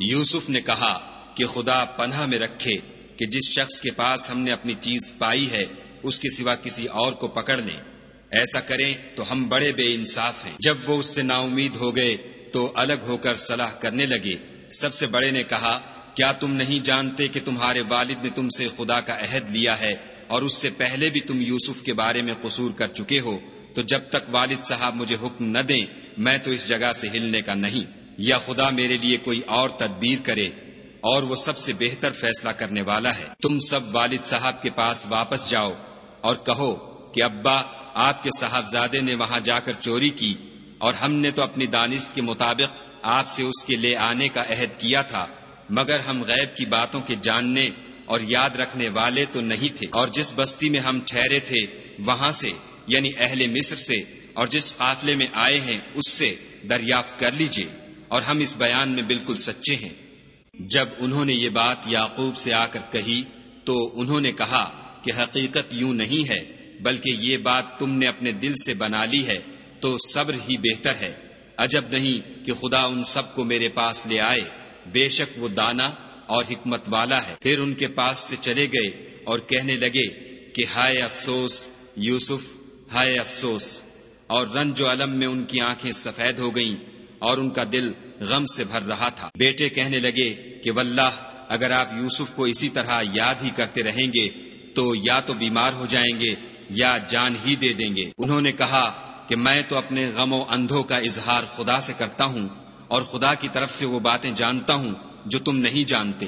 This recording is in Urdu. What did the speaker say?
یوسف نے کہا کہ خدا پناہ میں رکھے کہ جس شخص کے پاس ہم نے اپنی چیز پائی ہے اس کے سوا کسی اور کو پکڑ لیں، ایسا کریں تو ہم بڑے بے انصاف ہیں۔ جب وہ اس سے نا امید ہو گئے تو الگ ہو کر صلاح کرنے لگے۔ سب سے بڑے نے کہا، کیا تم نہیں جانتے کہ تمہارے والد نے تم سے خدا کا عہد لیا ہے اور اس سے پہلے بھی تم یوسف کے بارے میں قصور کر چکے ہو؟ تو جب تک والد صاحب مجھے حکم نہ دیں میں تو اس جگہ سے ہلنے کا نہیں، یا خدا میرے لیے کوئی اور تدبیر کرے، اور وہ سب سے بہتر فیصلہ کرنے والا ہے۔ تم سب والد صاحب کے پاس واپس جاؤ اور کہو کہ ابا، آپ کے صاحبزادے نے وہاں جا کر چوری کی، اور ہم نے تو اپنی دانست کے مطابق آپ سے اس کے لے آنے کا عہد کیا تھا، مگر ہم غیب کی باتوں کے جاننے اور یاد رکھنے والے تو نہیں تھے، اور جس بستی میں ہم ٹھہرے تھے وہاں سے، یعنی اہل مصر سے، اور جس قافلے میں آئے ہیں اس سے دریافت کر لیجئے، اور ہم اس بیان میں بالکل سچے ہیں۔ جب انہوں نے یہ بات یعقوب سے آ کر کہی تو انہوں نے کہا کہ حقیقت یوں نہیں ہے، بلکہ یہ بات تم نے اپنے دل سے بنا لی ہے، تو صبر ہی بہتر ہے۔ عجب نہیں کہ خدا ان سب کو میرے پاس لے آئے، بے شک وہ دانا اور حکمت والا ہے۔ پھر ان کے پاس سے چلے گئے اور کہنے لگے کہ ہائے افسوس یوسف، ہائے افسوس، اور رنج و الم میں ان کی آنکھیں سفید ہو گئیں اور ان کا دل غم سے بھر رہا تھا۔ بیٹے کہنے لگے کہ واللہ اگر آپ یوسف کو اسی طرح یاد ہی کرتے رہیں گے تو یا تو بیمار ہو جائیں گے یا جان ہی دے دیں گے۔ انہوں نے کہا کہ میں تو اپنے غم و اندھوں کا اظہار خدا سے کرتا ہوں، اور خدا کی طرف سے وہ باتیں جانتا ہوں جو تم نہیں جانتے۔